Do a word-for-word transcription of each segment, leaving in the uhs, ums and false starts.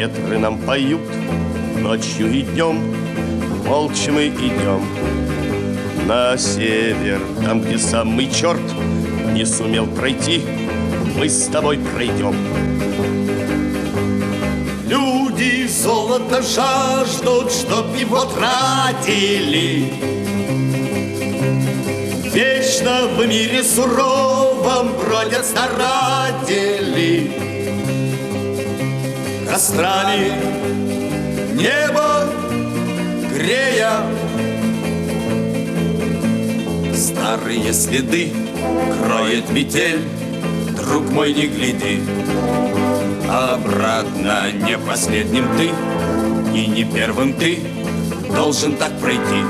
ветры нам поют ночью и днем, молча мы идем на север, там, где самый черт не сумел пройти, мы с тобой пройдем. Люди золото жаждут, чтоб его тратили. Вечно в мире суровом бродят старатели, кострами небо грея. Старые следы кроет метель, друг мой, не гляди. Обратно не последним ты и не первым ты должен так пройти.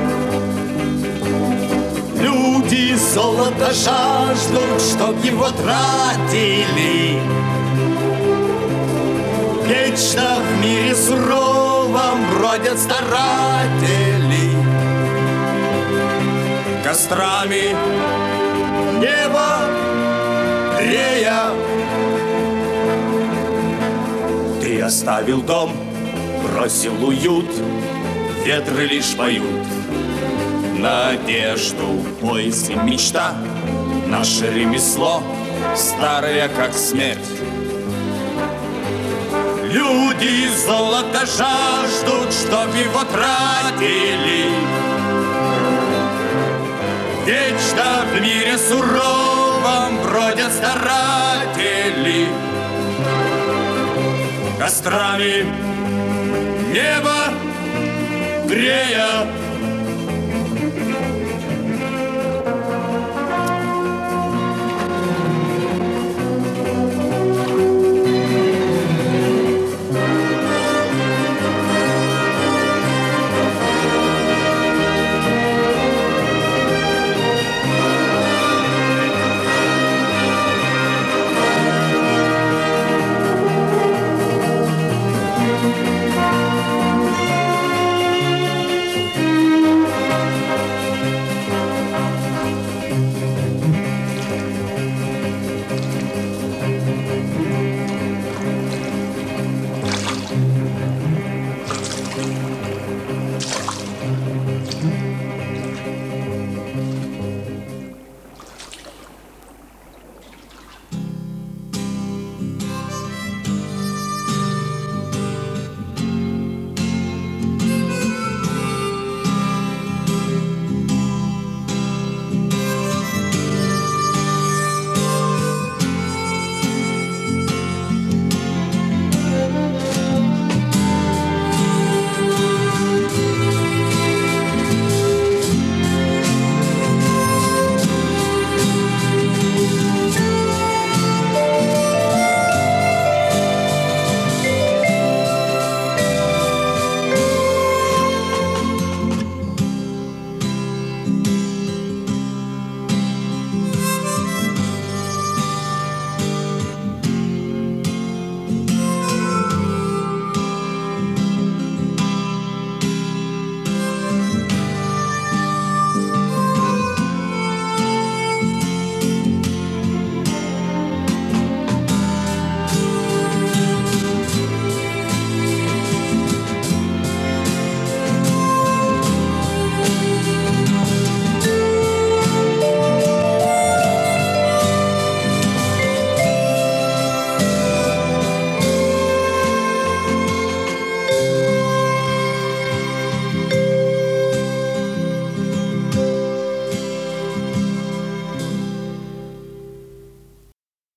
Люди золото жаждут, чтоб его тратили. Вечно в мире суровом бродят старатели, кострами небо грея. Ты оставил дом, бросил уют, ветры лишь поют надежду, поиск и мечта. Наше ремесло старое, как смерть. Люди золото жаждут, чтоб его тратили. Вечно в мире суровом бродят старатели, кострами небо грея.